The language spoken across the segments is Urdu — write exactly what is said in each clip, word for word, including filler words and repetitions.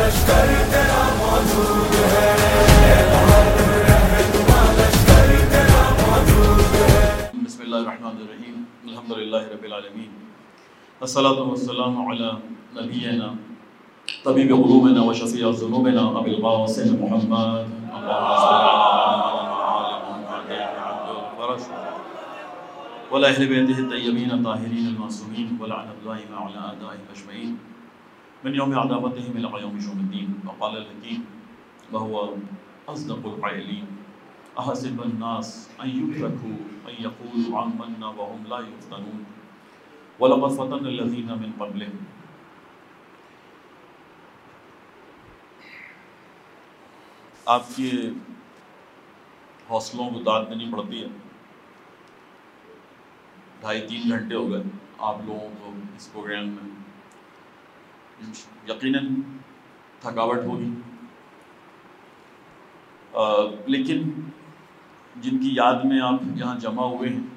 لشکر تیرا موجود ہے، لشکر تیرا موجود ہے۔ بسم اللہ الرحمن الرحیم، الحمد للہ رب العالمین، الصلاۃ والسلام علی نبینا طبیب قلوبنا وشفیع ذنوبنا ابی القاسم محمد وعلی اہل بیتہ الطیبین الطاہرین المعصومین ولعنۃ اللہ علی اعدائهم اجمعین من یوم عداوتهم الی یوم یوم الدین۔ وقال الحکیم وهو اصدق القائلین احسب الناس ان یترکوا ان یقولوا آمنا وهم لا یفتنون وَلَقَدْ فَتَنَّا الَّذِينَ مِن قَبْلِهِمْ۔ آپ کے حوصلوں کو داد دینی پڑتی ہے۔ ڈھائی تین گھنٹے ہو گئے آپ لوگوں کو اس پروگرام میں، یقیناً تھکاوٹ ہوگی، لیکن جن کی یاد میں آپ یہاں جمع ہوئے ہیں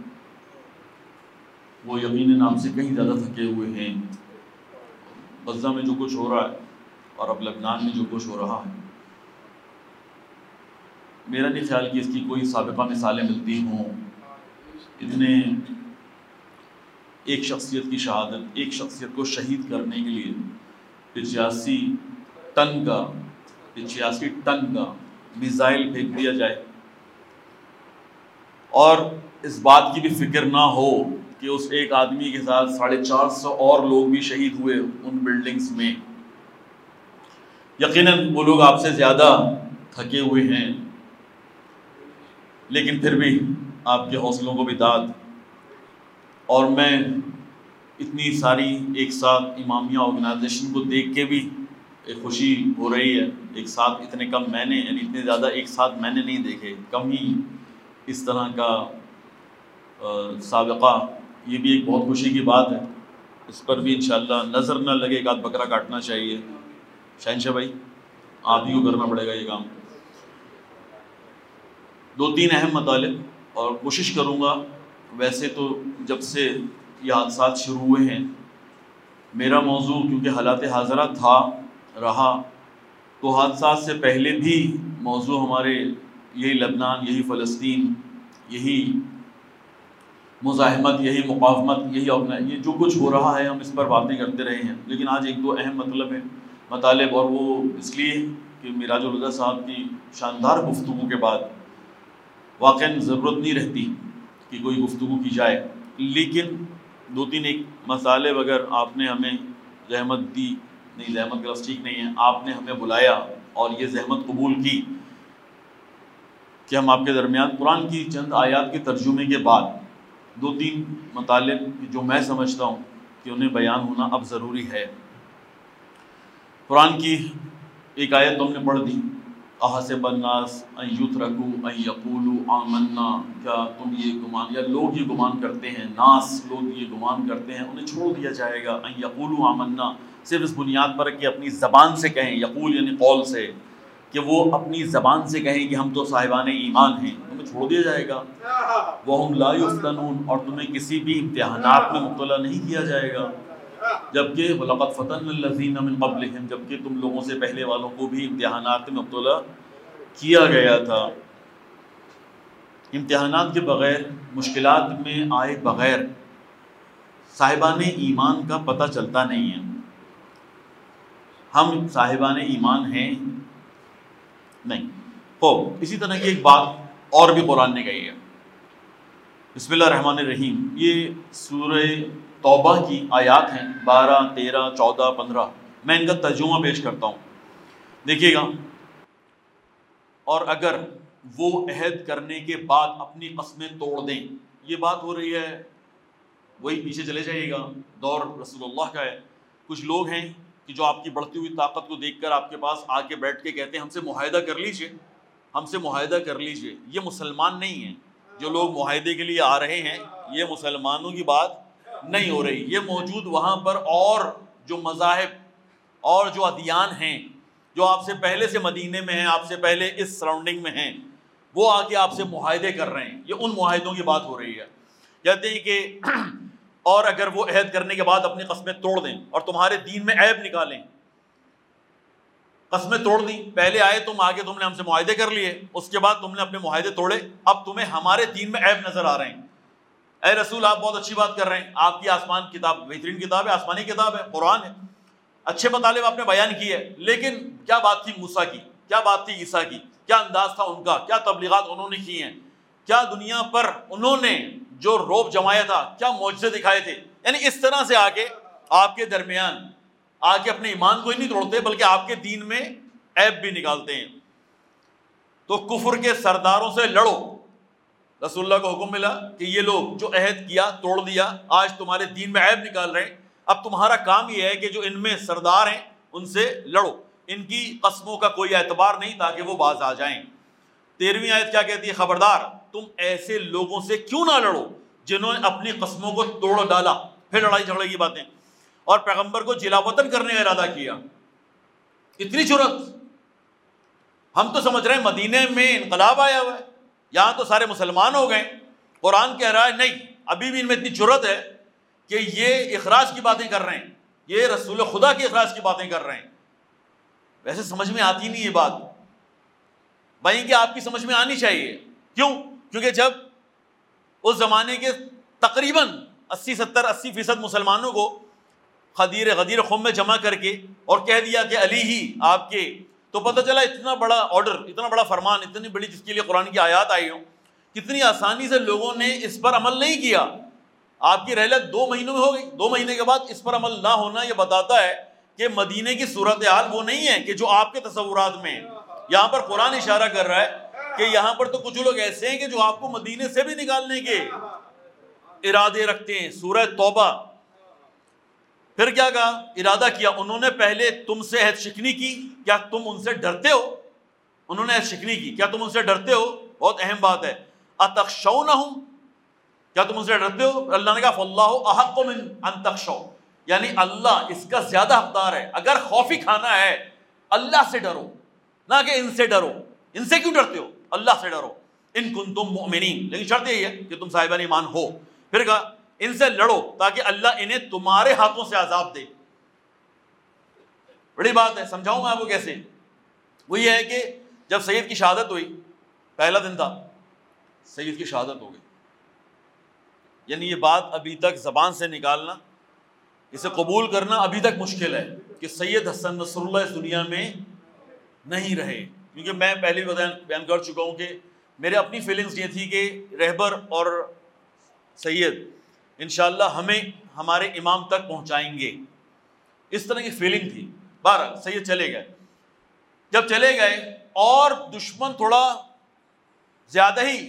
وہ یقیناً آپ سے کہیں زیادہ تھکے ہوئے ہیں۔ غزہ میں جو کچھ ہو رہا ہے اور اب لبنان میں جو کچھ ہو رہا ہے، میرا نہیں خیال کہ اس کی کوئی سابقہ مثالیں ملتی ہوں۔ اتنے ایک شخصیت کی شہادت، ایک شخصیت کو شہید کرنے کے لیے پچاسی ٹن کا پچاسی ٹن کا میزائل پھینک دیا جائے اور اس بات کی بھی فکر نہ ہو کہ اس ایک آدمی کے ساتھ ساڑھے چار سو اور لوگ بھی شہید ہوئے ان بلڈنگز میں۔ یقیناً وہ لوگ آپ سے زیادہ تھکے ہوئے ہیں، لیکن پھر بھی آپ کے حوصلوں کو بھی داد۔ اور میں اتنی ساری ایک ساتھ امامیہ آرگنائزیشن کو دیکھ کے بھی ایک خوشی ہو رہی ہے۔ ایک ساتھ اتنے کم میں نے یعنی اتنے زیادہ ایک ساتھ میں نے نہیں دیکھے، کم ہی اس طرح کا سابقہ۔ یہ بھی ایک بہت خوشی کی بات ہے، اس پر بھی انشاءاللہ نظر نہ لگے ایک آدھ بکرا کاٹنا چاہیے۔ شہنشاہ بھائی آپ ہی کو کرنا پڑے گا یہ کام۔ دو تین اہم مطالب اور کوشش کروں گا۔ ویسے تو جب سے یہ حادثات شروع ہوئے ہیں میرا موضوع کیونکہ حالات حاضرہ تھا رہا، تو حادثات سے پہلے بھی موضوع ہمارے یہی لبنان، یہی فلسطین، یہی مزاحمت، یہی مقاومت، یہی یہ جو کچھ ہو رہا ہے ہم اس پر باتیں کرتے رہے ہیں۔ لیکن آج ایک دو اہم مطلب ہے مطالب، اور وہ اس لیے کہ میراج الہدیٰ صاحب کی شاندار گفتگو کے بعد واقعاً ضرورت نہیں رہتی کہ کوئی گفتگو کی جائے، لیکن دو تین ایک مطالب اگر آپ نے ہمیں زحمت دی، نہیں زحمت کا لفظ ٹھیک نہیں ہے، آپ نے ہمیں بلایا اور یہ زحمت قبول کی کہ ہم آپ کے درمیان قرآن کی چند آیات کے ترجمے کے بعد دو تین مطالب جو میں سمجھتا ہوں کہ انہیں بیان ہونا اب ضروری ہے۔ قرآن کی ایک آیت تو ہم نے پڑھ دی، احسب الناس ان یترکوا ان یقولوا آمنا، کیا تم یہ گمان یا لوگ یہ گمان کرتے ہیں، ناس لوگ یہ گمان کرتے ہیں انہیں چھوڑ دیا جائے گا، ان یقولوا آمنا صرف اس بنیاد پر کہ اپنی زبان سے کہیں، یقول یعنی قول سے، کہ وہ اپنی زبان سے کہیں کہ ہم تو صاحبان ایمان ہیں، تمہیں چھوڑ دیا جائے گا۔ وَهُمْ لَا يُفْتَنُونَ، اور تمہیں کسی بھی امتحانات میں مبتلا نہیں کیا جائے گا، جبکہ وَلَقَدْ فَتَنَّا الَّذِينَ مِن قَبْلِهِمْ، جبکہ تم لوگوں سے پہلے والوں کو بھی امتحانات میں مبتلا کیا گیا تھا۔ امتحانات کے بغیر، مشکلات میں آئے بغیر صاحبان ایمان کا پتہ چلتا نہیں ہے۔ ہم صاحبان ایمان ہیں نہیں۔ خوب اسی طرح کی ایک بات اور بھی قرآن نے کہی ہے۔ بسم اللہ الرحمن الرحیم، یہ سورہ توبہ کی آیات ہیں، بارہ، تیرہ، چودہ، پندرہ۔ میں ان کا ترجمہ پیش کرتا ہوں، دیکھیے گا۔ اور اگر وہ عہد کرنے کے بعد اپنی قسمیں توڑ دیں، یہ بات ہو رہی ہے، وہی پیچھے چلے جائیے گا، دور رسول اللہ کا ہے۔ کچھ لوگ ہیں کہ جو آپ کی بڑھتی ہوئی طاقت کو دیکھ کر آپ کے پاس آ کے بیٹھ کے کہتے ہیں ہم سے معاہدہ کر لیجئے، ہم سے معاہدہ کر لیجئے۔ یہ مسلمان نہیں ہیں۔ جو لوگ معاہدے کے لیے آ رہے ہیں یہ مسلمانوں کی بات نہیں ہو رہی، یہ موجود وہاں پر اور جو مذاہب اور جو ادیان ہیں جو آپ سے پہلے سے مدینے میں ہیں، آپ سے پہلے اس سراؤنڈنگ میں ہیں، وہ آ کے آپ سے معاہدے کر رہے ہیں۔ یہ ان معاہدوں کی بات ہو رہی ہے۔ کہتے ہیں کہ اور اگر وہ عہد کرنے کے بعد اپنی قسمیں توڑ دیں اور تمہارے دین میں عیب نکالیں، قسمیں توڑ دیں. پہلے آئے تم آگے تم نے ہم سے معاہدے کر لیے, اس کے بعد تم نے اپنے معاہدے توڑے, اب تمہیں ہمارے دین میں عیب نظر آ رہے ہیں. اے رسول آپ بہت اچھی بات کر رہے ہیں, آپ کی آسمان کتاب بہترین کتاب ہے, آسمانی کتاب ہے, قرآن ہے, اچھے مطالب آپ نے بیان کی ہے, لیکن کیا بات تھی موسیٰ کی, کیا بات تھی عیسیٰ کی, کیا انداز تھا ان کا, کیا تبلیغات انہوں نے کی ہیں, کیا دنیا پر انہوں نے جو روب جمایا تھا, کیا معجزے دکھائے تھے. یعنی اس طرح سے آ کے آپ کے درمیان آ کے اپنے ایمان کو ہی نہیں توڑتے بلکہ آپ کے دین میں عیب بھی نکالتے ہیں. تو کفر کے سرداروں سے لڑو. رسول اللہ کو حکم ملا کہ یہ لوگ جو عہد کیا توڑ دیا, آج تمہارے دین میں عیب نکال رہے ہیں, اب تمہارا کام یہ ہے کہ جو ان میں سردار ہیں ان سے لڑو, ان کی قسموں کا کوئی اعتبار نہیں تاکہ وہ باز آ جائیں. تیرہویں آیت کیا کہتی ہے, خبردار تم ایسے لوگوں سے کیوں نہ لڑو جنہوں نے اپنی قسموں کو توڑ ڈالا. پھر لڑائی جھگڑے کی باتیں, اور پیغمبر کو جلا وطن کرنے کا ارادہ کیا. اتنی جرأت, ہم تو سمجھ رہے ہیں مدینے میں انقلاب آیا ہوا ہے, یہاں تو سارے مسلمان ہو گئے. قرآن کہہ رہا ہے نہیں, ابھی بھی ان میں اتنی جرأت ہے کہ یہ اخراج کی باتیں کر رہے ہیں, یہ رسول خدا کے اخراج کی باتیں کر رہے ہیں. ویسے سمجھ میں آتی نہیں یہ بات بھائی, کہ آپ کی سمجھ میں آنی چاہیے. کیوں؟ کیونکہ جب اس زمانے کے تقریباً اسی ستر اسی فیصد مسلمانوں کو غدیر غدیر خم میں جمع کر کے اور کہہ دیا کہ علی ہی آپ کے, تو پتہ چلا اتنا بڑا آرڈر, اتنا بڑا فرمان, اتنی بڑی جس کے لیے قرآن کی آیات آئی ہوں, کتنی آسانی سے لوگوں نے اس پر عمل نہیں کیا. آپ کی رحلت دو مہینوں میں ہو گئی, دو مہینے کے بعد اس پر عمل نہ ہونا یہ بتاتا ہے کہ مدینے کی صورتحال وہ نہیں ہے کہ جو آپ کے تصورات میں. یہاں پر قرآن اشارہ کر رہا ہے کہ یہاں پر تو کچھ لوگ ایسے ہیں کہ جو آپ کو مدینے سے بھی نکالنے کے ارادے رکھتے ہیں. سورہ توبہ پھر کیا کہا, ارادہ کیا, انہوں نے پہلے تم سے عہد شکنی کی, کیا تم ان سے ڈرتے ہو. انہوں نے عہد شکنی کی, کیا تم ان سے ڈرتے ہو. بہت اہم بات ہے. اتخشونہم, کیا تم ان سے ڈرتے ہو. اللہ نے کہا فاللہ احق من ان تخشوا, یعنی اللہ اس کا زیادہ حقدار ہے. اگر خوفی کھانا ہے اللہ سے ڈرو, نہ کہ ان سے ڈرو. ان سے کیوں ڈرتے ہو, اللہ سے ڈرو. ان کنتم مؤمنین, لیکن شرط یہی ہے کہ تم صاحبان ایمان ہو. پھر کہا ان سے لڑو تاکہ اللہ انہیں تمہارے ہاتھوں سے عذاب دے. بڑی بات ہے, سمجھاؤں میں آپ کو کیسے. وہ یہ ہے کہ جب سید کی شہادت ہوئی, پہلا دن تھا, سید کی شہادت ہو گئی. یعنی یہ بات ابھی تک زبان سے نکالنا, اسے قبول کرنا ابھی تک مشکل ہے کہ سید حسن نصر اللہ اس دنیا میں نہیں رہے. کیونکہ میں پہلے بھی بیان کر چکا ہوں کہ میرے اپنی فیلنگز یہ تھی کہ رہبر اور سید انشاءاللہ ہمیں ہمارے امام تک پہنچائیں گے, اس طرح کی فیلنگ تھی. بہرحال سید چلے گئے. جب چلے گئے اور دشمن تھوڑا زیادہ ہی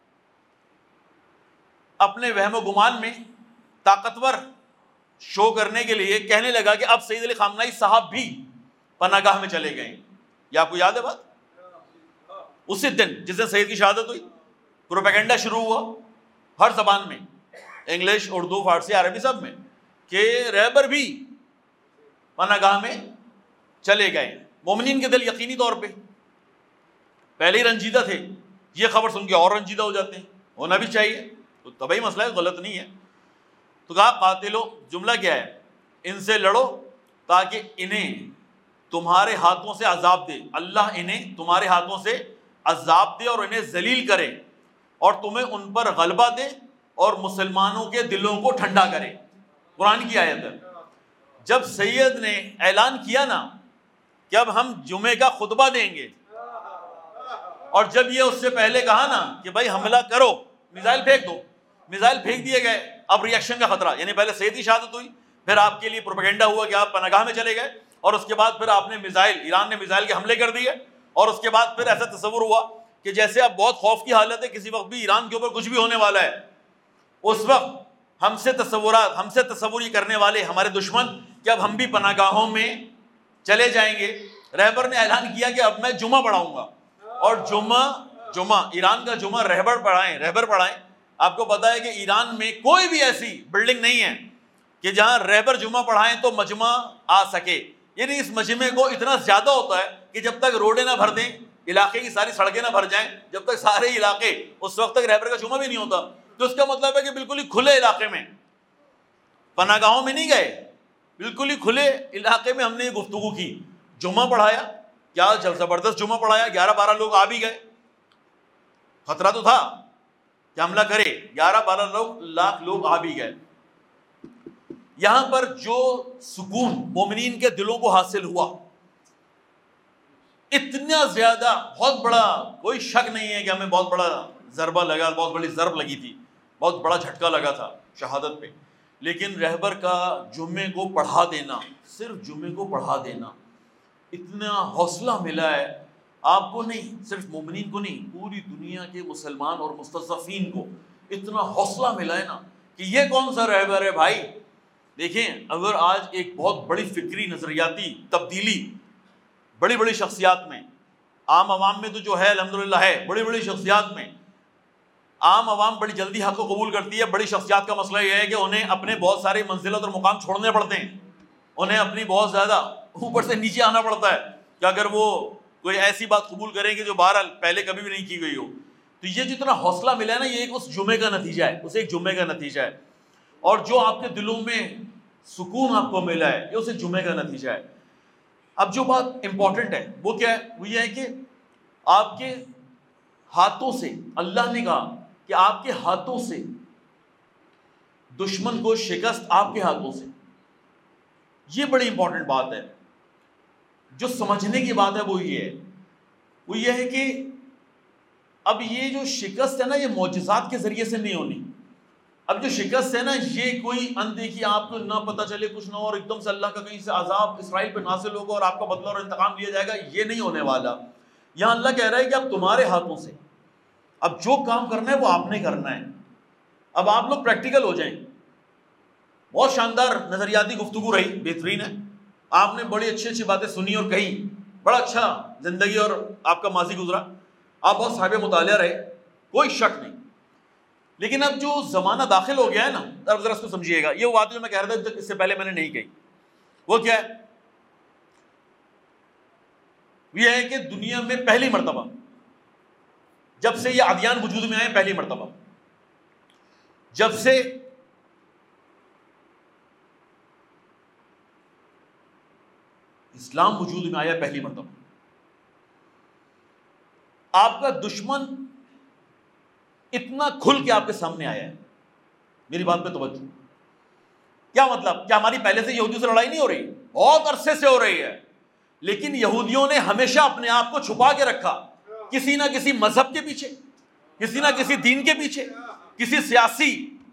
اپنے وہم و گمان میں طاقتور شو کرنے کے لیے کہنے لگا کہ اب سید علی خامنہئی صاحب بھی پناہ گاہ میں چلے گئے. یہ آپ کو یاد ہے بات؟ اسی دن جس دن سید کی شہادت ہوئی پروپیگنڈا شروع ہوا ہر زبان میں, انگلش, اردو, فارسی, عربی, سب میں, کہ رہبر بھی پناہ گاہ میں چلے گئے. مومنین کے دل یقینی طور پہ پہلے ہی رنجیدہ تھے, یہ خبر سن کے اور رنجیدہ ہو جاتے ہیں, ہونا بھی چاہیے, تو طبعی مسئلہ ہے, غلط نہیں ہے. تو کہا قاتلو, جملہ کیا ہے, ان سے لڑو تاکہ انہیں تمہارے ہاتھوں سے عذاب دے. اللہ انہیں تمہارے ہاتھوں سے عذاب دے اور انہیں ذلیل کرے اور تمہیں ان پر غلبہ دے اور مسلمانوں کے دلوں کو ٹھنڈا کرے. قرآن کی آیت ہے. جب سید نے اعلان کیا نا کہ اب ہم جمعے کا خطبہ دیں گے, اور جب یہ اس سے پہلے کہا نا کہ بھائی حملہ کرو, میزائل پھینک دو, میزائل پھینک دیے گئے. اب ریئیکشن کا خطرہ, یعنی پہلے سید کی شہادت ہوئی, پھر آپ کے لیے پروپیگنڈا ہوا کہ آپ پناہ گاہ میں چلے گئے, اور اس کے بعد پھر آپ نے میزائل, ایران نے میزائل کے حملے کر دیے, اور اس کے بعد پھر ایسا تصور ہوا کہ جیسے اب بہت خوف کی حالت ہے, کسی وقت بھی ایران کے اوپر کچھ بھی ہونے والا ہے. اس وقت ہم سے تصورات ہم سے تصور یہ کرنے والے ہمارے دشمن کہ اب ہم بھی پناہ گاہوں میں چلے جائیں گے. رہبر نے اعلان کیا کہ اب میں جمعہ پڑھاؤں گا, اور جمعہ جمعہ ایران کا جمعہ رہبر پڑھائیں رہبر پڑھائیں آپ کو پتا ہے کہ ایران میں کوئی بھی ایسی بلڈنگ نہیں ہے کہ جہاں رہبر جمعہ پڑھائیں تو مجمع آ سکے. یعنی اس مجمع کو اتنا زیادہ ہوتا ہے کہ جب تک روڈیں نہ بھر دیں, علاقے کی ساری سڑکیں نہ بھر جائیں, جب تک سارے علاقے, اس وقت تک رہبر کا جمعہ بھی نہیں ہوتا. تو اس کا مطلب ہے کہ بالکل ہی کھلے علاقے میں, پناہ گاہوں میں نہیں گئے, بالکل ہی کھلے علاقے میں ہم نے یہ گفتگو کی, جمعہ پڑھایا, کیا زبردست جمعہ پڑھایا, گیارہ بارہ لوگ آ بھی گئے. خطرہ تو تھا کہ حملہ کرے, گیارہ بارہ لوگ لاکھ لوگ آ بھی گئے. یہاں پر جو سکون مومنین کے دلوں کو حاصل ہوا, اتنا زیادہ, بہت بڑا, کوئی شک نہیں ہے کہ ہمیں بہت بڑا ضربہ لگا, بہت بڑی ضرب لگی تھی, بہت بڑا جھٹکا لگا تھا شہادت پہ. لیکن رہبر کا جمعے کو پڑھا دینا, صرف جمعے کو پڑھا دینا, اتنا حوصلہ ملا ہے آپ کو نہیں, صرف مومنین کو نہیں, پوری دنیا کے مسلمان اور مستضعفین کو اتنا حوصلہ ملا ہے نا کہ یہ کون سا رہبر ہے بھائی. دیکھیں, اگر آج ایک بہت بڑی فکری نظریاتی تبدیلی بڑی بڑی شخصیات میں, عام عوام میں تو جو ہے الحمدللہ ہے, بڑی بڑی شخصیات میں عام عوام بڑی جلدی حق کو قبول کرتی ہے. بڑی شخصیات کا مسئلہ یہ ہے کہ انہیں اپنے بہت سارے منزلت اور مقام چھوڑنے پڑتے ہیں, انہیں اپنی بہت زیادہ اوپر سے نیچے آنا پڑتا ہے کہ اگر وہ کوئی ایسی بات قبول کریں کہ جو بہرحال پہلے کبھی بھی نہیں کی گئی ہو. تو یہ جتنا حوصلہ ملا ہے نا, یہ ایک اس جمعے کا نتیجہ ہے, اس ایک جمعے کا نتیجہ ہے. اور جو آپ کے دلوں میں سکون آپ کو ملا ہے, یہ اسے جمعے کا نتیجہ ہے. اب جو بات امپورٹنٹ ہے وہ کیا ہے, وہ یہ ہے کہ آپ کے ہاتھوں سے, اللہ نے کہا کہ آپ کے ہاتھوں سے دشمن کو شکست, آپ کے ہاتھوں سے. یہ بڑی امپورٹنٹ بات ہے. جو سمجھنے کی بات ہے وہ یہ ہے, وہ یہ ہے کہ اب یہ جو شکست ہے نا, یہ معجزات کے ذریعے سے نہیں ہونی. اب جو شکست ہے نا, یہ کوئی اندیکھی آپ کو نہ پتہ چلے کچھ نہ, اور ایک دم سے اللہ کا کہیں سے عذاب اسرائیل پہ نازل ہوگا اور آپ کا بدلہ اور انتقام لیا جائے گا, یہ نہیں ہونے والا. یہاں اللہ کہہ رہا ہے کہ اب تمہارے ہاتھوں سے, اب جو کام کرنا ہے وہ آپ نے کرنا ہے. اب آپ لوگ پریکٹیکل ہو جائیں. بہت شاندار نظریاتی گفتگو رہی, بہترین ہے, آپ نے بڑی اچھی اچھی باتیں سنی اور کہی, بڑا اچھا زندگی اور آپ کا ماضی گزرا, آپ بہت صاحب مطالعہ رہے, کوئی شک نہیں. لیکن اب جو زمانہ داخل ہو گیا ہے نا, اب ذرا اس کو سمجھیے گا. یہ وہ بات جو میں کہہ رہا تھا اس سے پہلے میں نے نہیں کہی, وہ کیا ہے, یہ ہے کہ دنیا میں پہلی مرتبہ جب سے یہ ادیان وجود میں آئے, پہلی مرتبہ جب سے اسلام وجود میں آیا, پہلی مرتبہ آپ کا دشمن اتنا کھل کے آپ کے سامنے آیا ہے. میری بات پہ توجہ. کیا مطلب, کیا ہماری پہلے سے یہودیوں سے لڑائی نہیں ہو رہی؟ بہت عرصے سے ہو رہی ہے, لیکن یہودیوں نے ہمیشہ اپنے آپ کو چھپا کے رکھا, کسی نہ کسی مذہب کے پیچھے, کسی نہ کسی دین کے پیچھے, کسی سیاسی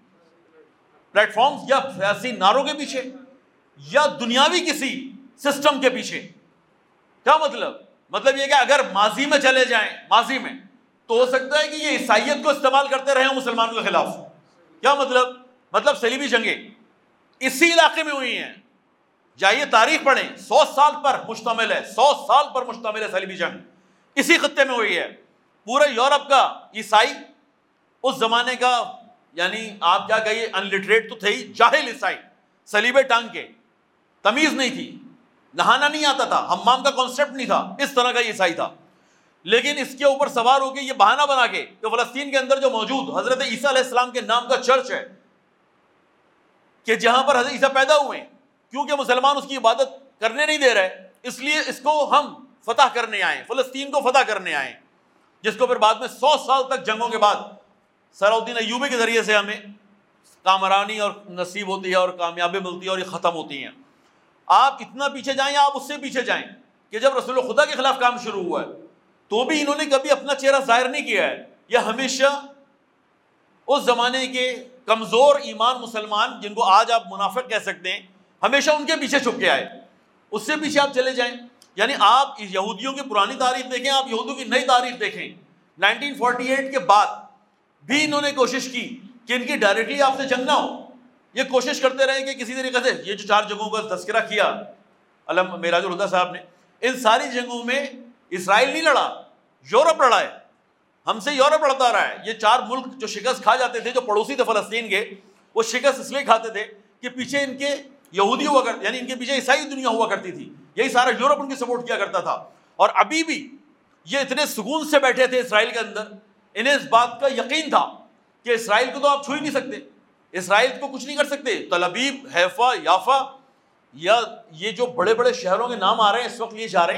پلیٹ فارمز یا سیاسی نعروں کے پیچھے, یا دنیاوی کسی سسٹم کے پیچھے. کیا مطلب؟ مطلب یہ کہ اگر ماضی میں چلے جائیں, ماضی میں, تو ہو سکتا ہے کہ یہ عیسائیت کو استعمال کرتے رہے مسلمانوں کے خلاف. کیا مطلب؟ مطلب صلیبی جنگیں اسی علاقے میں ہوئی ہیں. جائیے تاریخ پڑھیں, سو سال پر مشتمل ہے, سو سال پر مشتمل ہے صلیبی جنگ, اسی خطے میں ہوئی ہے. پورے یورپ کا عیسائی اس زمانے کا, یعنی آپ کیا کہیے, انلٹریٹ تو تھے ہی, جاہل عیسائی, صلیبے ٹانگ کے, تمیز نہیں تھی, نہانا نہیں آتا تھا, حمام کا کانسیپٹ نہیں تھا, اس طرح کا یہ عیسائی تھا. لیکن اس کے اوپر سوار ہو کے یہ بہانہ بنا کے کہ فلسطین کے اندر جو موجود حضرت عیسیٰ علیہ السلام کے نام کا چرچ ہے, کہ جہاں پر حضرت عیسیٰ پیدا ہوئے, کیونکہ مسلمان اس کی عبادت کرنے نہیں دے رہے, اس لیے اس کو ہم فتح کرنے آئے, فلسطین کو فتح کرنے آئے, جس کو پھر بعد میں سو سال تک جنگوں کے بعد صلاح الدین ایوبی کے ذریعے سے ہمیں کامرانی اور نصیب ہوتی ہے اور کامیابی ملتی ہے اور یہ ختم ہوتی ہیں. آپ اتنا پیچھے جائیں یا آپ اس سے پیچھے جائیں کہ جب رسول خدا کے خلاف کام شروع ہوا ہے تو بھی انہوں نے کبھی اپنا چہرہ ظاہر نہیں کیا ہے. یہ ہمیشہ اس زمانے کے کمزور ایمان مسلمان, جن کو آج آپ منافق کہہ سکتے ہیں, ہمیشہ ان کے پیچھے چھپ کے آئے. اس سے پیچھے آپ چلے جائیں, یعنی آپ یہودیوں کی پرانی تاریخ دیکھیں, آپ یہودیوں کی نئی تاریخ دیکھیں, نائنٹین فورٹی ایٹ کے بعد بھی انہوں نے کوشش کی کہ ان کی ڈائریکٹلی آپ سے جنگ نہ ہو. یہ کوشش کرتے رہے کہ کسی طریقے سے, یہ جو چار جنگوں کا تذکرہ کیا علم معراج الہدیٰ صاحب نے, ان ساری جنگوں میں اسرائیل نہیں لڑا, یورپ لڑا ہے. ہم سے یورپ لڑتا رہا ہے. یہ چار ملک جو شکست کھا جاتے تھے, جو پڑوسی تھے فلسطین کے, وہ شکست اس لیے کھاتے تھے کہ پیچھے ان کے یہودی ہوا کرتے, یعنی ان کے پیچھے عیسائی دنیا ہوا کرتی تھی. یہی سارا یورپ ان کی سپورٹ کیا کرتا تھا. اور ابھی بھی یہ اتنے سکون سے بیٹھے تھے اسرائیل کے اندر, انہیں اس بات کا یقین تھا کہ اسرائیل کو تو آپ چھو ہی نہیں سکتے, اسرائیل کو کچھ نہیں کر سکتے. تل ابیب, حیفا, یافا, یا یہ جو بڑے بڑے شہروں کے نام آ رہے ہیں اس وقت لیے جا رہے ہیں,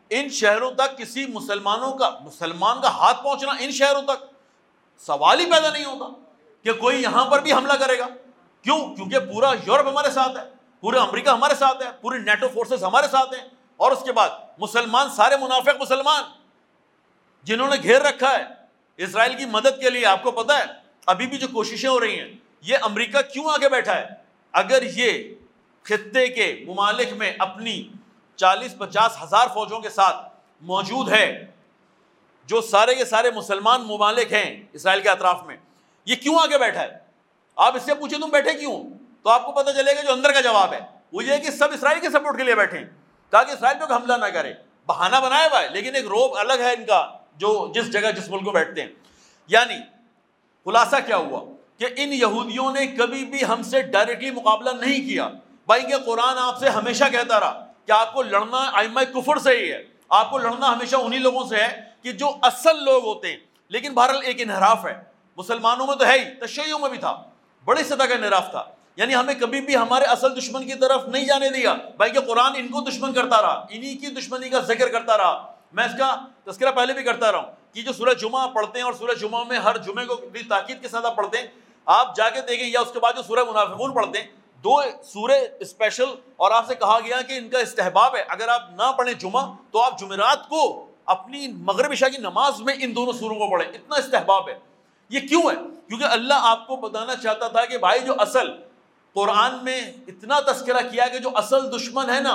ان شہروں تک کسی مسلمانوں کا مسلمان کا ہاتھ پہنچنا ان شہروں تک سوال ہی پیدا نہیں ہوتا کہ کوئی یہاں پر بھی حملہ کرے گا. کیوں؟ کیونکہ پورا یورپ ہمارے ساتھ ہے, پورا امریکہ ہمارے ساتھ ہے, پوری نیٹو فورسز ہمارے ساتھ ہیں, اور اس کے بعد مسلمان سارے منافق مسلمان جنہوں نے گھیر رکھا ہے اسرائیل کی مدد کے لیے. آپ کو پتہ ہے ابھی بھی جو کوششیں ہو رہی ہیں, یہ امریکہ کیوں آگے بیٹھا ہے؟ اگر یہ خطے کے ممالک میں اپنی چالیس پچاس ہزار فوجوں کے ساتھ موجود ہے, جو سارے کے سارے مسلمان ممالک ہیں اسرائیل کے اطراف میں, یہ کیوں آگے بیٹھا ہے؟ آپ اس سے پوچھیں تم بیٹھے کیوں, تو آپ کو پتہ چلے گا جو اندر کا جواب ہے وہ یہ ہے کہ سب اسرائیل کے سپورٹ کے لیے بیٹھے ہیں تاکہ اسرائیل پہ حملہ نہ کرے. بہانہ بنایا ہوا ہے, لیکن ایک روب الگ ہے ان کا جو جس جگہ جس ملک میں بیٹھتے ہیں. یعنی خلاصہ کیا ہوا کہ ان یہودیوں نے کبھی بھی ہم سے ڈائریکٹلی مقابلہ نہیں کیا. بھائی کہ قرآن آپ سے ہمیشہ کہتا رہا کہ آپ کو لڑنا ائمہ کفر سے ہی ہے, آپ کو لڑنا ہمیشہ انہی لوگوں سے ہے کہ جو اصل لوگ ہوتے ہیں. لیکن بہرحال ایک انحراف ہے, مسلمانوں میں تو ہے ہی, تشیعوں میں بھی تھا, بڑی سطح کا انحراف تھا. یعنی ہمیں کبھی بھی ہمارے اصل دشمن کی طرف نہیں جانے دیا. بھائی کہ قرآن ان کو دشمن کرتا رہا, انہی کی دشمنی کا ذکر کرتا رہا. میں اس کا تذکرہ پہلے بھی کرتا رہا ہوں کہ جو سورہ جمعہ پڑھتے ہیں اور سورہ جمعہ میں ہر جمعے کو بھی تاکید کے ساتھ آپ پڑھتے ہیں, آپ جا کے دیکھیں, یا اس کے بعد جو سورہ منافقون پڑھتے ہیں, دو سورے اسپیشل, اور آپ سے کہا گیا کہ ان کا استحباب ہے اگر آپ نہ پڑھیں جمعہ تو آپ جمعرات کو اپنی مغرب عشاء کی نماز میں ان دونوں سوروں کو پڑھیں. اتنا استحباب ہے. یہ کیوں ہے؟ کیونکہ اللہ آپ کو بتانا چاہتا تھا کہ بھائی جو اصل قرآن میں اتنا تذکرہ کیا کہ جو اصل دشمن ہے نا,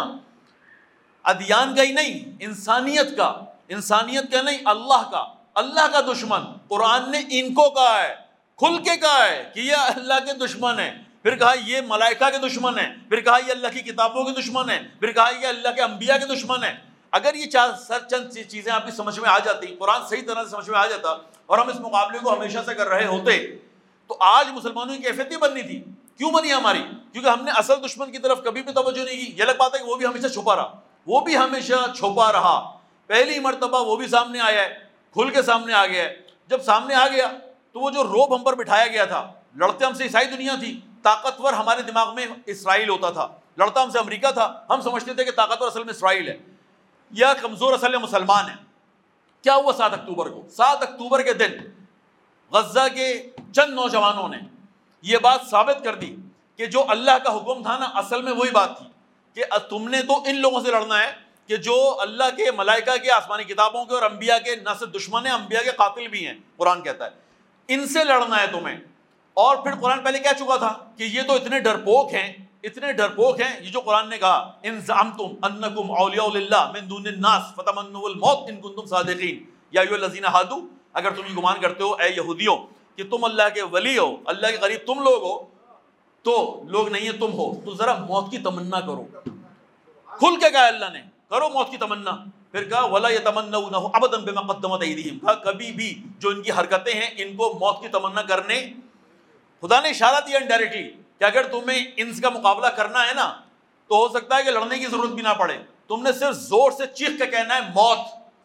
ادیان کا ہی نہیں, انسانیت کا, انسانیت کا نہیں, اللہ کا, اللہ کا دشمن قرآن نے ان کو کہا ہے, کھل کے کہا ہے کہ یہ اللہ کے دشمن ہے. پھر کہا یہ ملائکہ کے دشمن ہے, پھر کہا یہ اللہ کی کتابوں کے دشمن ہے, پھر کہا یہ اللہ کے انبیاء کے دشمن ہے. اگر یہ چار سر چند چیزیں آپ کی سمجھ میں آ جاتی, قرآن صحیح طرح سے سمجھ میں آ جاتا, اور ہم اس مقابلے کو ہمیشہ سے کر رہے ہوتے, تو آج مسلمانوں کی کیفیت نہیں بننی تھی. کیوں بنی ہماری؟ کیونکہ ہم نے اصل دشمن کی طرف کبھی بھی توجہ نہیں کی. یہ الگ بات ہے کہ وہ بھی ہمیشہ چھپا رہا, وہ بھی ہمیشہ چھپا رہا. پہلی مرتبہ وہ بھی سامنے آیا ہے, کھل کے سامنے آ گیا ہے. جب سامنے آ گیا تو وہ جو روب ہم پر بٹھایا گیا تھا, لڑتے ہم سے عیسائی دنیا تھی, طاقتور ہمارے دماغ میں اسرائیل ہوتا تھا, لڑتا ہم سے امریکہ تھا, ہم سمجھتے تھے کہ طاقتور اصل میں اسرائیل ہے یا کمزور اصل میں مسلمان ہے. کیا ہوا سات اکتوبر کو؟ سات اکتوبر کے دن غزہ کے چند نوجوانوں نے یہ بات ثابت کر دی کہ جو اللہ کا حکم تھا نا, اصل میں وہی بات تھی کہ تم نے تو ان لوگوں سے لڑنا ہے کہ جو اللہ کے, ملائکہ کے, آسمانی کتابوں کے اور انبیاء کے نہ صرف دشمن ہیں, انبیاء کے قاتل بھی ہیں. قرآن کہتا ہے ان سے لڑنا ہے تمہیں. اور پھر قرآن پہلے کہہ چکا تھا کہ یہ تو اتنے ڈرپوک ہیں, اتنے ڈرپوک ہیں. یہ جو قرآن نے کہا ان زعمتم انکم اولیاء للہ من دون الناس فتمنوا الموت ان کنتم صادقین یا ایھا الذین ھادوا, اگر تم یہ گمان کرتے ہو اے یہودیوں کہ تم اللہ کے ولی ہو, اللہ کے قریب تم لوگ ہو, تو لوگ نہیں ہیں تم ہو, تو ذرا موت کی تمنا کرو. کھل کے کہا اللہ نے, کرو موت کی تمنا. پھر کہا ولا یتمنونہ ابدا بما قدمت ایدیہم, کہا کبھی بھی جو ان کی حرکتیں ہیں ان کو موت کی تمنا کرنے. خدا نے اشارہ دیا انڈائریکٹلی کہ اگر تمہیں ان کا مقابلہ کرنا ہے نا تو ہو سکتا ہے کہ لڑنے کی ضرورت بھی نہ پڑے, تم نے صرف زور سے چیخ کے کہنا ہے موت.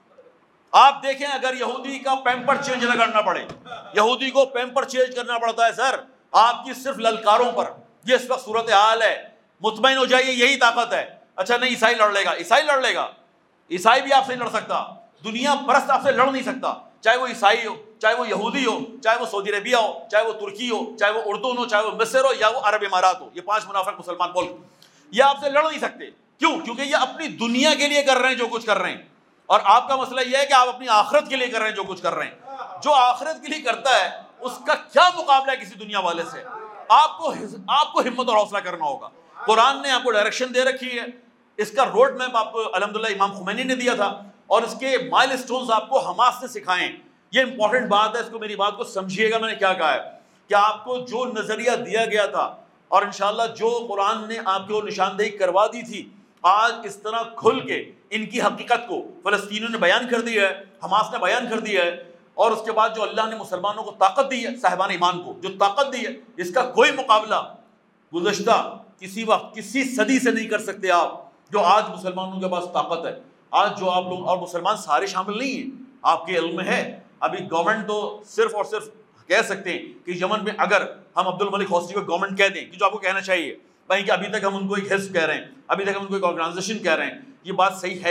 آپ دیکھیں اگر یہودی کا پیمپر چینج نہ کرنا پڑے, یہودی کو پیمپر چینج کرنا پڑتا ہے سر آپ کی صرف للکاروں پر. یہ اس وقت صورت حال ہے, مطمئن ہو جائیے یہی طاقت ہے. اچھا نہیں عیسائی لڑ لے گا, عیسائی لڑ لے گا, عیسائی بھی آپ سے نہیں لڑ سکتا, دنیا پرست آپ سے لڑ نہیں سکتا, چاہے وہ عیسائی ہو, چاہے وہ یہودی ہو, چاہے وہ سعودی عربیہ ہو, چاہے وہ ترکی ہو, چاہے وہ اردن ہو, چاہے وہ مصر ہو, یا وہ عرب امارات ہو. یہ پانچ منافق مسلمان ملک, یہ آپ سے لڑ نہیں سکتے. کیوں؟ کیونکہ یہ اپنی دنیا کے لیے کر رہے ہیں جو کچھ کر رہے ہیں, اور آپ کا مسئلہ یہ ہے کہ آپ اپنی آخرت کے لیے کر رہے ہیں جو کچھ کر رہے ہیں. جو آخرت کے لیے کرتا ہے اس کا کیا مقابلہ ہے کسی دنیا والے سے؟ آپ کو آپ کو ہمت اور حوصلہ کرنا ہوگا. قرآن نے آپ کو ڈائریکشن دے رکھی ہے, اس کا روڈ میپ آپ کو الحمدللہ امام خمینی نے دیا تھا, اور اس کے مائل اسٹونز آپ کو حماس نے سکھائے. یہ امپورٹنٹ بات ہے, اس کو میری بات کو سمجھیے گا. میں نے کیا کہا ہے کہ آپ کو جو نظریہ دیا گیا تھا اور انشاءاللہ جو قرآن نے آپ کو نشاندہی کروا دی تھی, آج اس طرح کھل کے ان کی حقیقت کو فلسطینیوں نے بیان کر دیا ہے, حماس نے بیان کر دیا ہے, اور اس کے بعد جو اللہ نے مسلمانوں کو طاقت دی ہے, صاحبان ایمان کو جو طاقت دی ہے, اس کا کوئی مقابلہ گزشتہ کسی وقت کسی صدی سے نہیں کر سکتے آپ. جو آج مسلمانوں کے پاس طاقت ہے, آج جو آپ لوگ, اور مسلمان سارے شامل نہیں ہیں, آپ کے علم میں ہے. ابھی گورنمنٹ تو صرف اور صرف کہہ سکتے ہیں کہ یمن میں اگر ہم عبد الملک حوثی کو گورنمنٹ کہہ دیں, کہ جو آپ کو کہنا چاہیے بھائی کہ ابھی تک ہم ان کو ایک حزب کہہ رہے ہیں, ابھی تک ہم ان کو ایک آرگنائزیشن کہہ رہے ہیں, یہ بات صحیح ہے نہیں.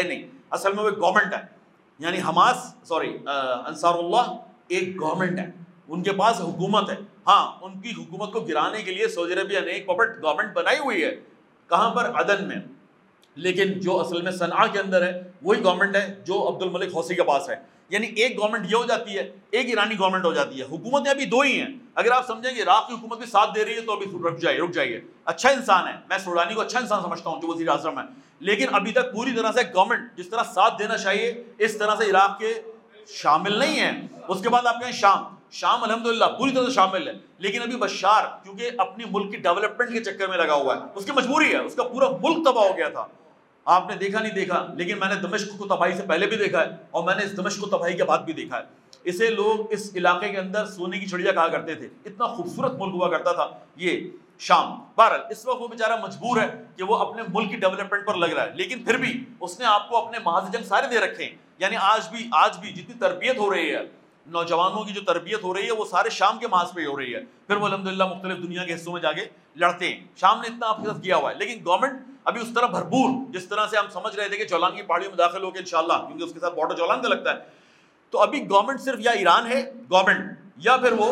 اصل میں وہ ایک گورنمنٹ ہے. یعنی حماس سوری انصار اللہ ایک گورنمنٹ ہے, ان کے پاس حکومت ہے. ہاں ان کی حکومت کو گرانے کے لیے سعودی عربیہ نے ایک پپٹ گورنمنٹ بنائی ہوئی ہے. کہاں پر؟ عدن میں. لیکن جو اصل میں صنعاء کے اندر ہے وہی گورنمنٹ ہے جو عبد الملک حوثی کے پاس ہے. یعنی ایک گورنمنٹ یہ ہو جاتی ہے, ایک ایرانی گورنمنٹ ہو جاتی ہے. حکومتیں ابھی دو ہی ہیں. اگر آپ سمجھیں کہ عراق کی حکومت بھی ساتھ دے رہی ہے تو ابھی رک جائیے رک جائیے اچھا انسان ہے, میں سوڈانی کو اچھا انسان سمجھتا ہوں جو وزیر اعظم ہے, لیکن ابھی تک پوری طرح سے گورنمنٹ جس طرح ساتھ دینا چاہیے اس طرح سے عراق کے شامل نہیں ہے. اس کے بعد آپ کہیں شام, شام الحمدللہ پوری طرح سے شامل ہے, لیکن ابھی بشار کیونکہ اپنی ملک کی ڈیولپمنٹ کے چکر میں لگا ہوا ہے, اس کی مجبوری ہے, اس کا پورا ملک تباہ ہو گیا تھا. آپ نے دیکھا نہیں دیکھا, لیکن میں نے دمشق کو تباہی سے پہلے بھی دیکھا ہے اور میں نے اس دمشق کو تباہی کے بعد بھی دیکھا ہے. اسے لوگ اس علاقے کے اندر سونے کی چڑیا کہا کرتے تھے, اتنا خوبصورت ملک ہوا کرتا تھا یہ شام. بہرحال اس وقت وہ بیچارہ مجبور ہے کہ وہ اپنے ملک کی ڈیولپمنٹ پر لگ رہا ہے, لیکن پھر بھی اس نے آپ کو اپنے محاذ جنگ سارے دے رکھے ہیں. یعنی آج بھی آج بھی جتنی تربیت ہو رہی ہے نوجوانوں کی, جو تربیت ہو رہی ہے وہ سارے شام کے محاذ پہ ہی ہو رہی ہے. پھر وہ الحمدللہ مختلف دنیا کے حصوں میں جا کے لڑتے ہیں. شام نے اتنا آپ کے ساتھ کیا ہوا ہے, لیکن گورنمنٹ ابھی اس طرح بھرپور جس طرح سے ہم سمجھ رہے تھے کہ جولان کی پہاڑیوں میں داخل ہو کے انشاءاللہ, کیونکہ اس کے ساتھ بارڈر جولان کا لگتا ہے, تو ابھی گورنمنٹ صرف یا ایران ہے گورنمنٹ یا پھر وہ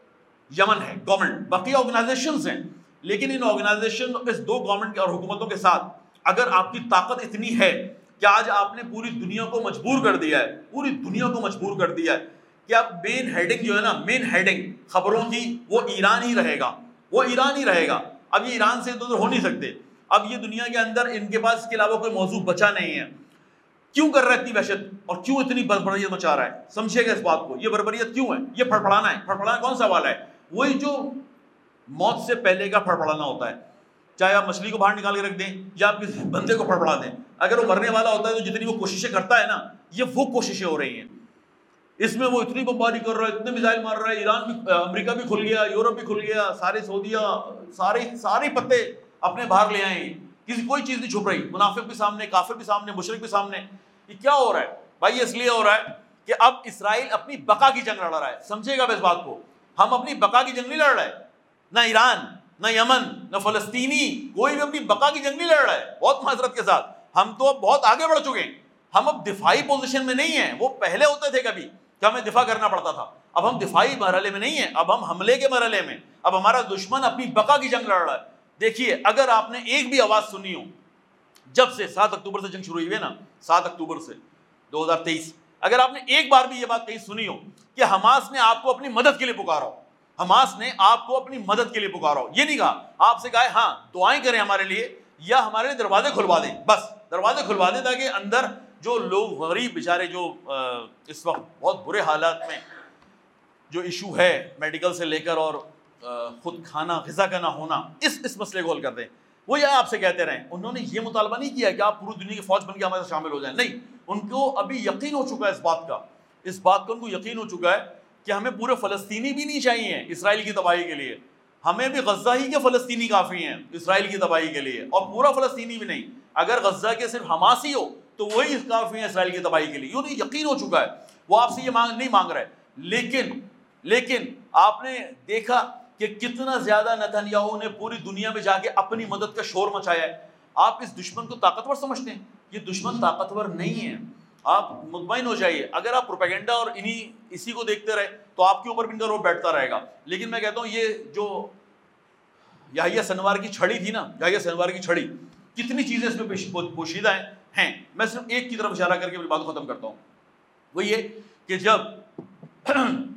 یمن ہے گورنمنٹ, باقی آرگنائزیشنز ہیں. لیکن ان آرگنائزیشن اس دو گورنمنٹ اور حکومتوں کے ساتھ اگر آپ کی طاقت اتنی ہے کہ آج آپ نے پوری دنیا کو مجبور کر دیا ہے, پوری دنیا کو مجبور کر دیا ہے کہ اب مین ہیڈنگ جو ہے نا, مین ہیڈنگ خبروں کی وہ ایران ہی رہے گا, وہ ایران ہی رہے گا. اب یہ ایران سے ادھر ہو نہیں سکتے. اب یہ دنیا کے اندر ان کے پاس اس کے علاوہ کوئی موضوع بچا نہیں ہے. کیوں کر رہا ہے اتنی وحشت اور کیوں اتنی بربریت مچا رہا ہے؟ سمجھے گا اس بات کو, یہ بربریت کیوں ہے؟ یہ پھڑپڑانا ہے. پھڑپڑانا کون سا والا ہے؟ وہی جو موت سے پہلے کا پھڑپڑانا ہوتا ہے. چاہے آپ مچھلی کو باہر نکال کے رکھ دیں یا آپ کسی بندے کو پھڑپڑا دیں, اگر وہ مرنے والا ہوتا ہے تو جتنی وہ کوششیں کرتا ہے نا, یہ وہ کوششیں ہو رہی ہیں. اس میں وہ اتنی بمباری کر رہا ہے, اتنے میزائل مار رہا ہے, ایران بھی, امریکہ بھی کھل گیا, یورپ بھی کھل گیا, سارے سعودیہ سارے سارے پتے اپنے باہر لے آئے, کسی کوئی چیز نہیں چھپ رہی. منافق بھی سامنے, کافر بھی سامنے, مشرک بھی سامنے. یہ کیا ہو رہا ہے بھائی؟ یہ اس لیے ہو رہا ہے کہ اب اسرائیل اپنی بقا کی جنگ لڑ رہا ہے. سمجھے گا اس بات کو, ہم اپنی بقا کی جنگ نہیں لڑ رہے, نہ ایران نہ یمن نہ فلسطینی, کوئی بھی اپنی بقا کی جنگ نہیں لڑ رہا ہے. بہت معذرت کے ساتھ, ہم تو اب بہت آگے بڑھ چکے ہیں. ہم اب دفاعی پوزیشن میں نہیں ہیں. وہ پہلے ہوتے تھے کبھی کہ ہمیں دفاع کرنا پڑتا تھا, اب ہم دفاعی مرحلے میں نہیں ہیں, اب ہم حملے کے مرحلے میں. اب ہمارا دشمن اپنی بقا کی جنگ لڑ رہا ہے. دیکھیے اگر آپ نے ایک بھی آواز سنی ہو جب سے سات اکتوبر سے جنگ شروع ہوئی ہے نا, سات اکتوبر سے دو ہزار تیئیس, اگر آپ نے ایک بار بھی یہ بات کہیں سنی ہو کہ حماس نے آپ کو اپنی مدد کے لیے پکارا ہو, حماس نے آپ کو اپنی مدد کے لیے پکارا ہو, یہ نہیں کہا, آپ سے کہا ہے ہاں دعائیں کریں ہمارے لیے یا ہمارے لیے دروازے کھلوا دیں, بس دروازے کھلوا دیں تاکہ اندر جو لوگ غریب بیچارے جو اس وقت بہت برے حالات میں جو ایشو ہے میڈیکل سے لے کر اور خود کھانا غذا کا نہ ہونا, اس اس مسئلے کو حل کر دیں. وہ یہ آپ سے کہتے رہیں. انہوں نے یہ مطالبہ نہیں کیا کہ آپ پوری دنیا کی فوج بن کے ہمارے ساتھ شامل ہو جائیں, نہیں, ان کو ابھی یقین ہو چکا ہے اس بات کا, اس بات کا ان کو یقین ہو چکا ہے کہ ہمیں پورے فلسطینی بھی نہیں چاہیے اسرائیل کی تباہی کے لیے, ہمیں بھی غزہ ہی کے فلسطینی کافی ہیں اسرائیل کی تباہی کے لیے, اور پورا فلسطینی بھی نہیں, اگر غزہ کے صرف حماس ہی ہو تو وہی کافی ہیں اسرائیل کی تباہی کے لیے. یہ انہیں یقین ہو چکا ہے, وہ آپ سے یہ مانگ نہیں مانگ رہے. لیکن لیکن آپ نے دیکھا کہ کتنا زیادہ نتنیاہو نے پوری دنیا میں جا کے اپنی مدد کا شور مچایا ہے. آپ اس دشمن کو طاقتور سمجھتے ہیں؟ یہ دشمن طاقتور نہیں ہے, آپ مطمئن ہو جائیے. اگر آپ پروپیگنڈا اور انہی اسی کو دیکھتے رہے تو آپ کے اوپر بھی ان کا روپ بیٹھتا رہے گا. لیکن میں کہتا ہوں یہ جو یحییٰ سنوار کی چھڑی تھی نا, یحییٰ سنوار کی چھڑی, کتنی چیزیں اس میں پوشیدہ ہیں ہیں میں صرف ایک کی طرف اشارہ کر کے اپنی بات کو ختم کرتا ہوں. وہ یہ کہ جب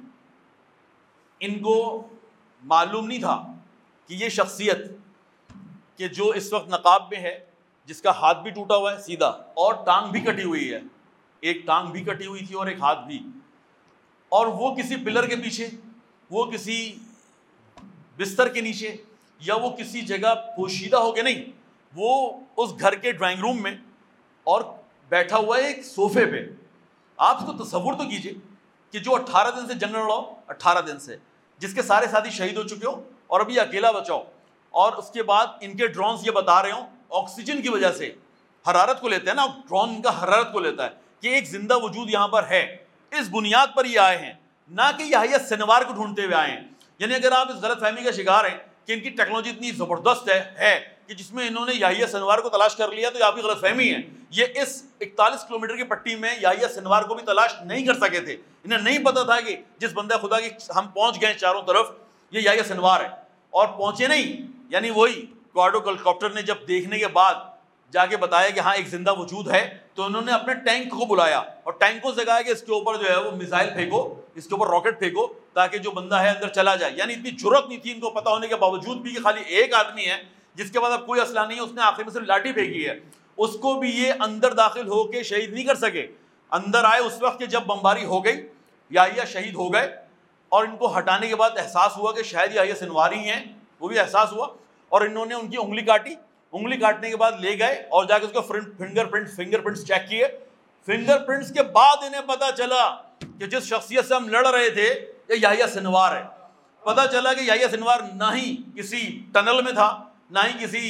ان کو معلوم نہیں تھا کہ یہ شخصیت کہ جو اس وقت نقاب میں ہے, جس کا ہاتھ بھی ٹوٹا ہوا ہے سیدھا اور ٹانگ بھی کٹی ہوئی ہے, ایک ٹانگ بھی کٹی ہوئی تھی اور ایک ہاتھ بھی, اور وہ کسی پلر کے پیچھے, وہ کسی بستر کے نیچے یا وہ کسی جگہ پوشیدہ ہو کے نہیں, وہ اس گھر کے ڈرائنگ روم میں اور بیٹھا ہوا ہے ایک صوفے پہ. آپ اس کو تصور تو کیجئے کہ جو اٹھارہ دن سے جنگ لڑ رہا ہو, اٹھارہ دن سے, جس کے سارے ساتھی شہید ہو چکے ہو اور ابھی اکیلا بچا ہو, اور اس کے بعد ان کے ڈرونز یہ بتا رہے ہوں آکسیجن کی وجہ سے حرارت کو لیتے ہیں نا, ڈرون کا حرارت کو لیتا ہے کہ ایک زندہ وجود یہاں پر ہے. اس بنیاد پر یہ آئے ہیں, نہ کہ یحییٰ سنوار کو ڈھونڈتے ہوئے آئے ہیں. یعنی اگر آپ اس غلط فہمی کا شکار ہیں کہ ان کی ٹیکنالوجی اتنی زبردست ہے ہے کہ جس میں انہوں نے یحییٰ سنوار کو تلاش کر لیا, تو یہ آپ کی غلط فہمی ہے. یہ اس اکتالیس کلومیٹر کی پٹی میں یحییٰ سنوار کو بھی تلاش نہیں کر سکے تھے. انہیں نہیں پتا تھا کہ جس بندہ خدا کی ہم پہنچ گئے چاروں طرف یہ یحییٰ سنوار ہے, اور پہنچے نہیں. یعنی وہی کوارڈو ہیلیکاپٹر نے جب دیکھنے کے بعد جا کے بتایا کہ ہاں ایک زندہ وجود ہے, تو انہوں نے اپنے ٹینک کو بلایا اور ٹینک سے کہا کہ اس کے اوپر جو ہے وہ میزائل پھینکو, اس کے اوپر راکٹ پھینکو تاکہ جو بندہ ہے اندر چلا جائے. یعنی اتنی جرأت نہیں تھی ان کو پتہ ہونے کے باوجود بھی کہ خالی ایک آدمی ہے جس کے بعد اب کوئی اسلحہ نہیں ہے, اس نے آخر میں صرف لاٹھی پھینکی ہے, اس کو بھی یہ اندر داخل ہو کے شہید نہیں کر سکے. اندر آئے اس وقت کہ جب بمباری ہو گئی, یحییٰ شہید ہو گئے, اور ان کو ہٹانے کے بعد احساس ہوا کہ شاید یحییٰ سنواری ہیں, وہ بھی احساس ہوا, اور انہوں نے ان کی انگلی کاٹی. انگلی کاٹنے کے بعد لے گئے اور جا کے اس کو fingerprint fingerprints check کیے. فنگر پرنٹس کے بعد انہیں پتا چلا کہ جس شخصیت سے ہم لڑ رہے تھے یہ یحییٰ سنوار ہے. پتا چلا کہ یحییٰ سنوار نہ ہی کسی ٹنل میں تھا, نہ ہی کسی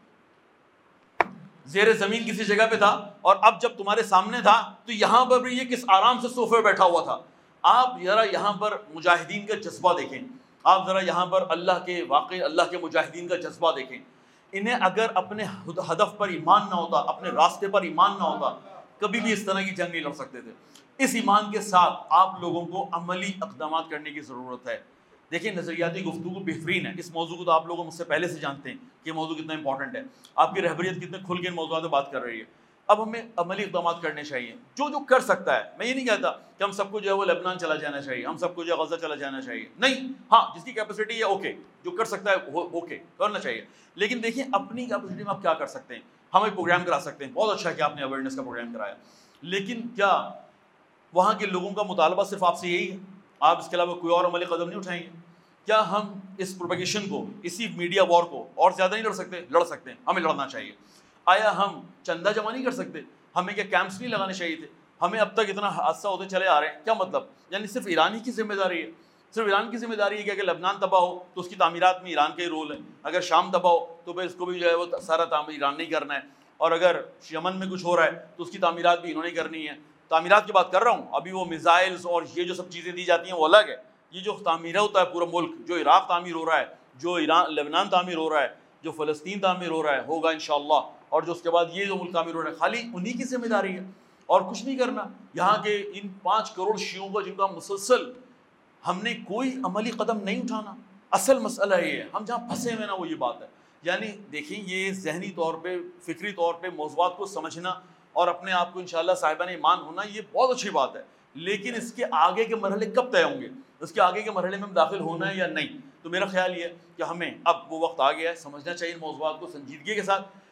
زیر زمین کسی جگہ پہ تھا, اور اب جب تمہارے سامنے تھا تو یہاں پر بھی یہ کس آرام سے صوفے بیٹھا ہوا تھا. آپ ذرا یہاں پر مجاہدین کا جذبہ دیکھیں, آپ ذرا یہاں پر اللہ کے واقعی اللہ کے مجاہدین کا جذبہ دیکھیں. انہیں اگر اپنے ہدف پر ایمان نہ ہوتا, اپنے راستے پر ایمان نہ ہوتا, کبھی بھی اس طرح کی جنگ نہیں لڑ سکتے تھے. اس ایمان کے ساتھ آپ لوگوں کو عملی اقدامات کرنے کی ضرورت ہے. دیکھیں نظریاتی گفتگو بہترین ہے, اس موضوع کو تو آپ لوگوں مجھ سے پہلے سے جانتے ہیں کہ یہ موضوع کتنا امپورٹنٹ ہے, آپ کی رہبریت کتنے کھل کے ان موضوعات پہ بات کر رہی ہے. اب ہمیں عملی اقدامات کرنے چاہیے, جو جو کر سکتا ہے. میں یہ نہیں کہتا کہ ہم سب کو جو ہے وہ لبنان چلا جانا چاہیے, ہم سب کو جو ہے غزہ چلا جانا چاہیے, نہیں. ہاں جس کی کیپیسٹی ہے اوکے, جو کر سکتا ہے اوکے کرنا چاہیے. لیکن دیکھیں اپنی کیپیسٹی میں آپ کیا کر سکتے ہیں. ہم ایک پروگرام کرا سکتے ہیں, بہت اچھا کہ آپ نے اویئرنیس کا پروگرام کرایا, لیکن کیا وہاں کے لوگوں کا مطالبہ صرف آپ سے یہی ہے؟ آپ اس کے علاوہ کوئی اور عملی قدم نہیں اٹھائیں گے؟ کیا ہم اس پروپیگیشن کو, اسی میڈیا وار کو اور زیادہ نہیں لڑ سکتے؟ لڑ سکتے ہیں, ہمیں لڑنا چاہیے. آیا ہم چندہ جمع نہیں کر سکتے؟ ہمیں کیا کیمپس نہیں لگانے چاہیے تھے؟ ہمیں اب تک اتنا حادثہ ہوتے چلے آ رہے ہیں, کیا مطلب؟ یعنی صرف ایران ہی کی ذمہ داری ہے؟ صرف ایران کی ذمہ داری ہے کہ اگر لبنان تباہ ہو تو اس کی تعمیرات میں ایران کا ہی رول ہے, اگر شام تباہ ہو تو پھر اس کو بھی جو ہے وہ سارا تعمیر ایران نہیں کرنا ہے, اور اگر یمن میں کچھ ہو رہا ہے تو اس کی تعمیرات بھی انہوں نے کرنی ہے. تعمیرات کی بات کر رہا ہوں, ابھی وہ میزائلز اور یہ جو سب چیزیں دی جاتی ہیں وہ الگ ہے. یہ جو تعمیر ہوتا ہے پورا ملک, جو عراق تعمیر ہو رہا ہے, جو ایران لبنان تعمیر ہو رہا ہے, جو فلسطین تعمیر ہو رہا ہے, ہوگا انشاءاللہ, اور جو اس کے بعد یہ جو ملک تعمیر ہو رہا ہے, خالی انہی کی ذمہ داری ہے اور کچھ نہیں کرنا. یہاں کے ان پانچ کروڑ شیعوں کا جن کا مسلسل ہم نے کوئی عملی قدم نہیں اٹھانا. اصل مسئلہ یہ ہے, ہم جہاں پھنسے ہوئے نا وہ یہ بات ہے. یعنی دیکھیں یہ ذہنی طور پہ فکری طور پہ موضوعات کو سمجھنا اور اپنے آپ کو انشاءاللہ صاحبان ایمان ہونا یہ بہت اچھی بات ہے, لیکن اس کے آگے کے مرحلے کب طے ہوں گے, اس کے آگے کے مرحلے میں ہم داخل ہونا ہے یا نہیں. تو میرا خیال یہ ہے کہ ہمیں اب وہ وقت آ گیا ہے, سمجھنا چاہیے موضوعات کو سنجیدگی کے ساتھ,